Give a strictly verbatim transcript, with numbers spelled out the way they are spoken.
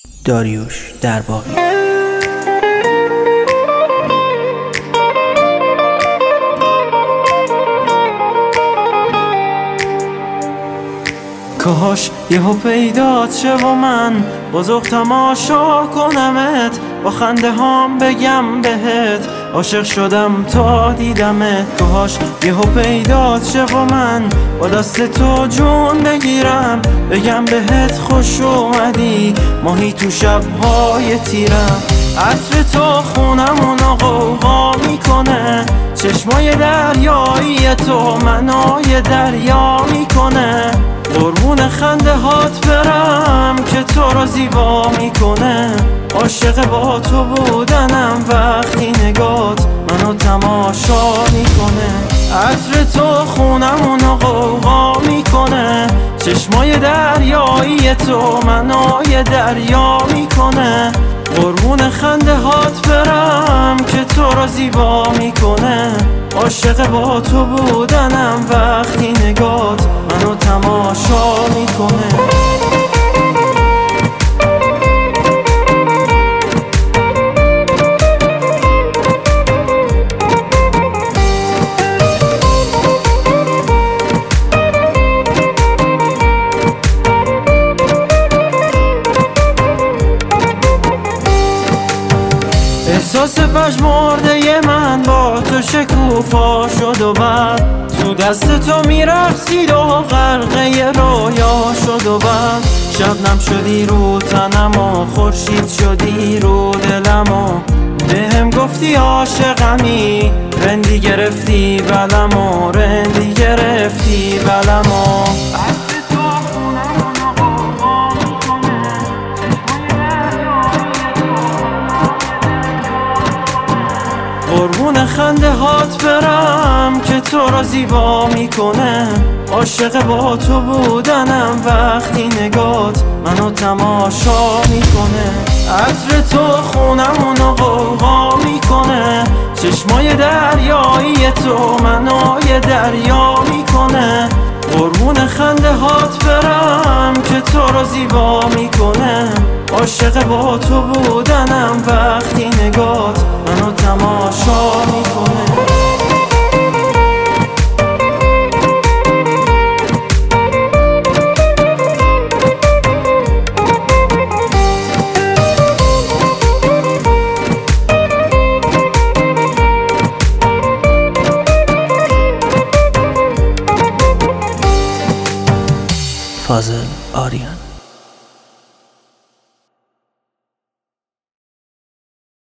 داریوش درباقی. کاش یهو پیدات شه و من بزرگ تماشا کنمت، با خنده هام بگم بهت عاشق شدم تا دیدمت. کاش یهو پیدات شه و من با دست تو جون بگیرم، بگم بهت خوش اومدی ماهی تو شبهای تیرم. عطر تو خونمونو غوغا میکنه، چشمای دریایی تو منای دریا میکنه. قربون خنده هات برم که تو را زیبا میکنه، عاشق با تو بودنم وقتی نگات منو تماشا میکنه. عطر تو خونمونو غوغا میکنه، چشمای دریایی تو منای دریا میکنه. قربون خنده هات برم که تو را زیبا میکنه، عاشق با تو بودنم وقتی نگات منو تماشا میکنه. احساس پژمرده من با تو شکوفا شد و بعد تو دست تو میرقصید و غرقه رویا شد و بعد شبنم شدی رو تنم و خورشید شدی رو دلم و بهم گفتی عاشقمی، رندی گرفتی بلم و رندی گرفتی بلم و قربون خنده هات برم که تو را زیبا میکنه، عاشق با تو بودنم وقتی نگات منو تماشا میکنه. عطر تو خونمونو غوغا میکنه، چشمای دریایی تو منای دریا میکنه. قربون خنده هات برم که تو را زیبا میکنه، عاشق با تو بودنم وقتی نگات منو تماشا میکنه.